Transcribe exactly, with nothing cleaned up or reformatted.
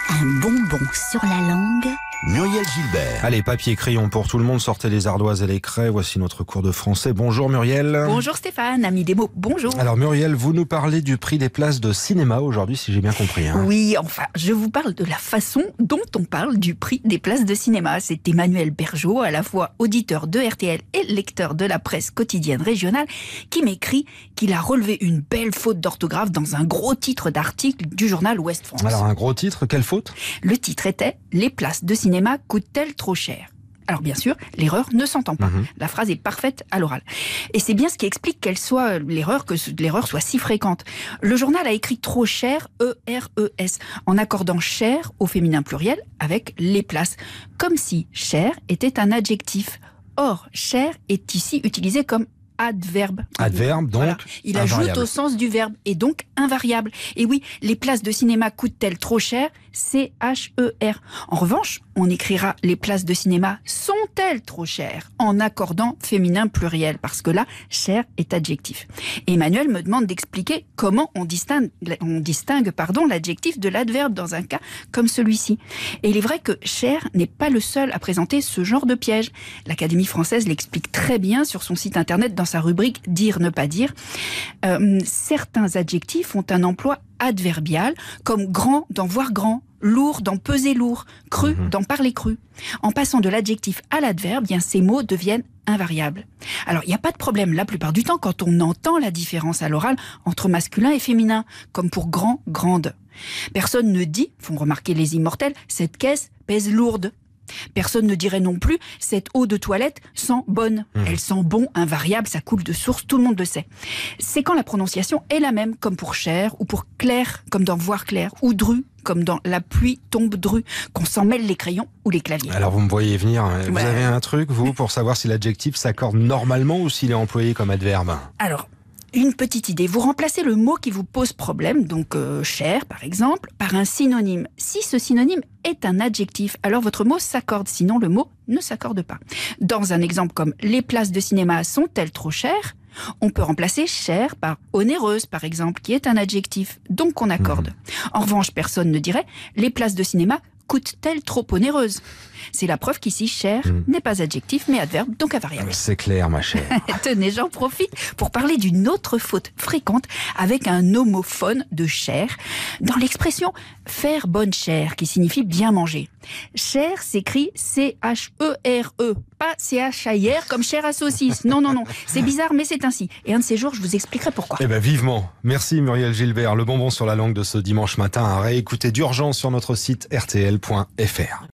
Un bonbon sur la langue. Muriel Gilbert. Allez, papier, crayon pour tout le monde, sortez les ardoises et les craies. Voici notre cours de français. Bonjour Muriel. Bonjour Stéphane, ami des mots, bonjour. Alors Muriel, vous nous parlez du prix des places de cinéma aujourd'hui, si j'ai bien compris. Hein. Oui, enfin, je vous parle de la façon dont on parle du prix des places de cinéma. C'est Emmanuel Bergeau, à la fois auditeur de R T L et lecteur de la presse quotidienne régionale, qui m'écrit qu'il a relevé une belle faute d'orthographe dans un gros titre d'article du journal Ouest France. Alors un gros titre, quelle faute ? Le titre était « Les places de cinéma coûtent-elles trop cher ?» Alors bien sûr, l'erreur ne s'entend pas. Mmh. La phrase est parfaite à l'oral. Et c'est bien ce qui explique qu'elle soit l'erreur, que l'erreur soit si fréquente. Le journal a écrit trop cher, E R E S, en accordant cher au féminin pluriel avec les places. Comme si cher était un adjectif. Or, cher est ici utilisé comme adverbe. Adverbe, donc voilà. Il ajoute au sens du verbe et donc invariable. Et oui, les places de cinéma coûtent-elles trop cher ? C H E R. En revanche, on écrira les places de cinéma sont-elles trop chères en accordant féminin pluriel parce que là, cher est adjectif. Et Emmanuel me demande d'expliquer comment on distingue, on distingue pardon, l'adjectif de l'adverbe dans un cas comme celui-ci. Et il est vrai que cher n'est pas le seul à présenter ce genre de piège. L'Académie française l'explique très bien sur son site internet dans sa rubrique « Dire, ne pas dire ». Euh, certains adjectifs ont un emploi adverbial, comme grand dans voir grand, lourd dans peser lourd, cru mmh. dans parler cru. En passant de l'adjectif à l'adverbe, bien ces mots deviennent invariables. Alors, il n'y a pas de problème la plupart du temps quand on entend la différence à l'oral entre masculin et féminin, comme pour grand, grande. Personne ne dit, font remarquer les immortels, cette caisse pèse lourde. Personne ne dirait non plus « cette eau de toilette sent bonne mmh. ». Elle sent bon, invariable, ça coule de source, tout le monde le sait. C'est quand la prononciation est la même, comme pour cher ou pour clair, comme dans voir clair, ou dru, comme dans la pluie tombe dru, qu'on s'en mêle les crayons ou les claviers. Alors vous me voyez venir, vous ouais. avez un truc, vous, pour savoir si l'adjectif s'accorde normalement ou s'il est employé comme adverbe ? Alors, une petite idée, vous remplacez le mot qui vous pose problème, donc euh, cher par exemple, par un synonyme. Si ce synonyme est un adjectif, alors votre mot s'accorde, sinon le mot ne s'accorde pas. Dans un exemple comme « les places de cinéma sont-elles trop chères ?» on peut remplacer cher par onéreuse, par exemple, qui est un adjectif, donc on accorde. Mmh. En revanche, personne ne dirait « les places de cinéma coûtent-elles trop onéreuses ?» C'est la preuve qu'ici, cher mmh. n'est pas adjectif, mais adverbe, donc invariable. C'est clair, ma chère. Tenez, j'en profite pour parler d'une autre faute fréquente avec un homophone de cher, dans l'expression « faire bonne chère », qui signifie bien manger. Cher s'écrit C H E R E, pas C H A I R comme chair à saucisse. Non, non, non, c'est bizarre, mais c'est ainsi. Et un de ces jours, je vous expliquerai pourquoi. Eh bien, vivement. Merci Muriel Gilbert. Le bonbon sur la langue de ce dimanche matin à réécouter d'urgence sur notre site R T L point F R.